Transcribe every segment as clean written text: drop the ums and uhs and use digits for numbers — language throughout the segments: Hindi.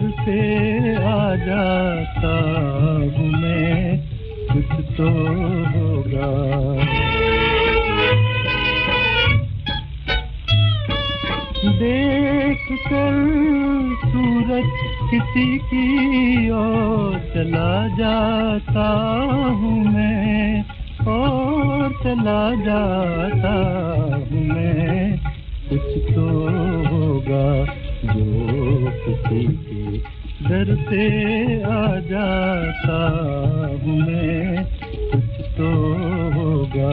से आ जाता हूँ मैं, कुछ तो होगा। देख कर सूरत किसी की और चला जाता हूँ मैं, और चला जाता हूँ मैं, कुछ तो होगा जो किसी के दर से आ जाता हूँ मैं, कुछ तो होगा।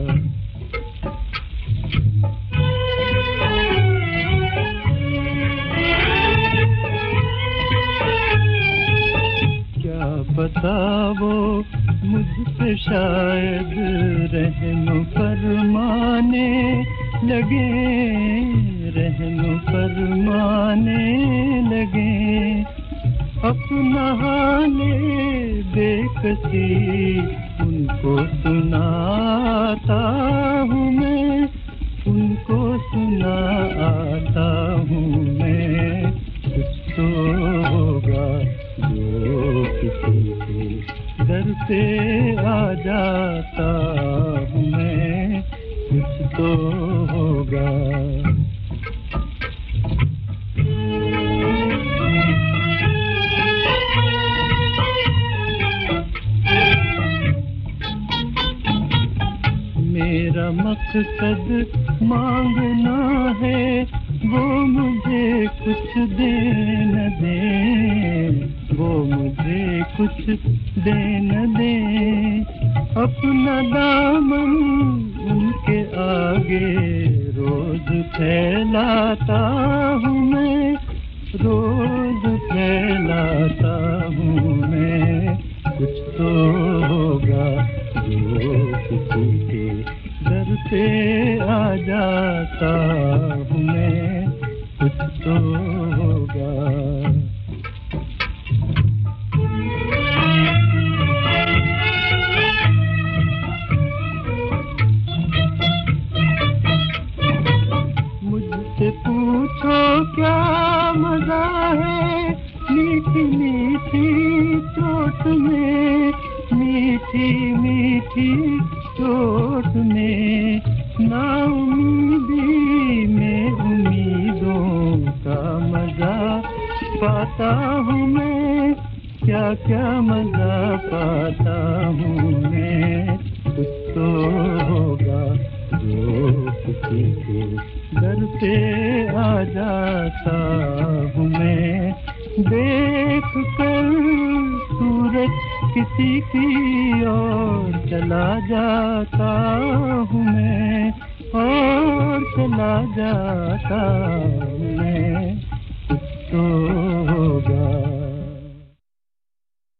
क्या पता वो मुझसे शायद रहम फरमाने लगे, रहम फरमाने लगे। अपना हाले बेकसी उनको सुनाता हूँ मैं, उनको सुनाता हूँ मैं, कुछ तो होगा जो किसी के दर से आ जाता हूँ मैं, कुछ तो होगा। मेरा मकसद मांगना है, वो मुझे कुछ दे न दे, वो मुझे कुछ दे न दे। अपना दामन उनके आगे रोज फैलाता हूँ मैं, रोज फैलाता हूँ मैं, कुछ तो होगा जो किसी के दर से आ जाता हूँ मैं, कुछ तो होगा। मुझसे पूछो क्या मजा है मीठी मीठी चोट में, मीठी मीठी चोट में। नाउमीदी में उम्मीदों का मजा पाता हूँ मैं, क्या क्या मजा पाता हूँ मैं, कुछ तो होगा जो किसी के दर से आ जाता हूँ मैं। देख कर सूरत किसी की और चला जाता हूँ मैं, और चला जाता